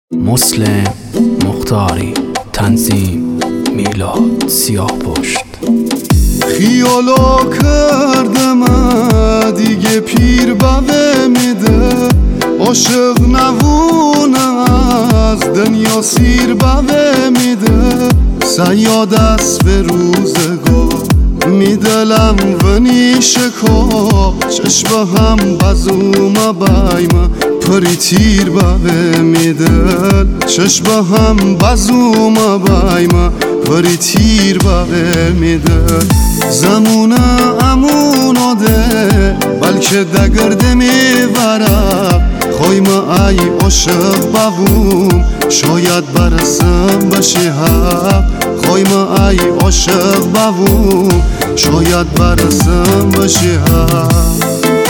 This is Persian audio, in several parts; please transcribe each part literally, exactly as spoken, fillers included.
مسلم مختاری، تنظیم میلاد سیاهپشت. خیالا کردم دیگه پیر بوه میده، عاشق نوون از دنیا سیر بوه میده. سیاد است به روزگار میدلم و نیشکا، چشم هم بزوم بایم پری تیر بوه میدل. چشم هم بزوم بایم پری تیر بوه میدل. زمونه امونو ده بلکه دگرده میورم، خویمه ای عاشق بوم شاید برسم بشه حق. خویمه ای عاشق بوم شاید برسم بشه حق.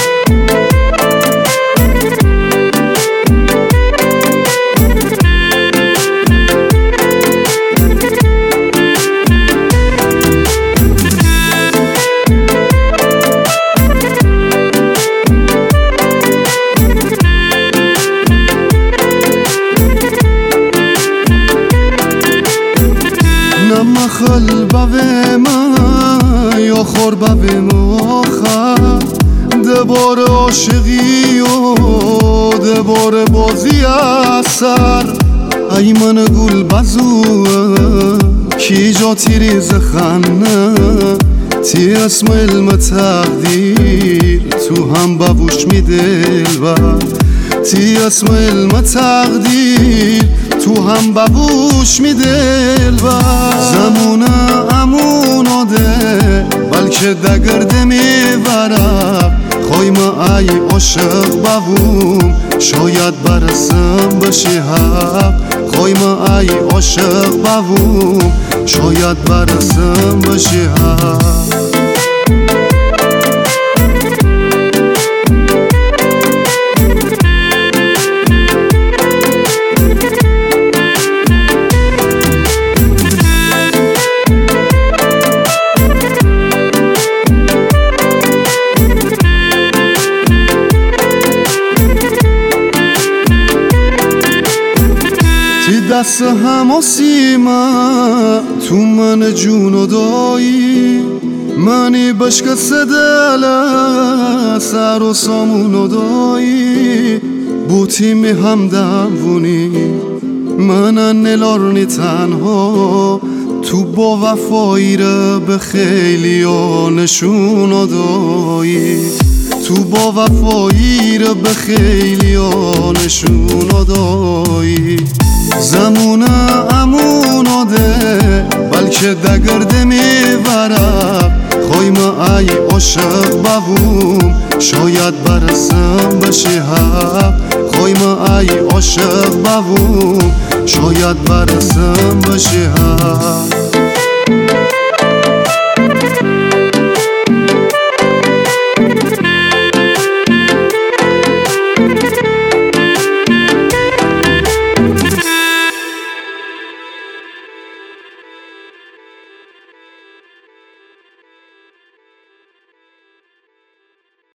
مخل بوه من یا خور بوه مخل، دبار عاشقی و دبار بازی اثر. ای من گل بزوه کی جا تیری زخنه، تی اسم علم تقدیر تو هم بوش می دل بر. تی اسم علم تقدیر تو هم ببوش می دل بر. زمونه امونو ده بلکه دگرده می ورم، خویمه ای عاشق بوم شاید برسم بشه حق. خویمه ای عاشق بوم شاید برسم بشه حق. دست هم سیما تو من جون و دایی، منی بشک سدل سر و سامون و دایی. بوتی می هم دوونی من نلارنی تنها، تو با وفایی را به خیلی ها نشون و دایی. تو با وفایی را به خیلی ها نشون و دایی. زمونه امونو ده بلکه دگرده میورم، خویمه ای عاشق بوم شاید برسم بشه حق. خویمه ای عاشق بوم شاید برسم بشه حق.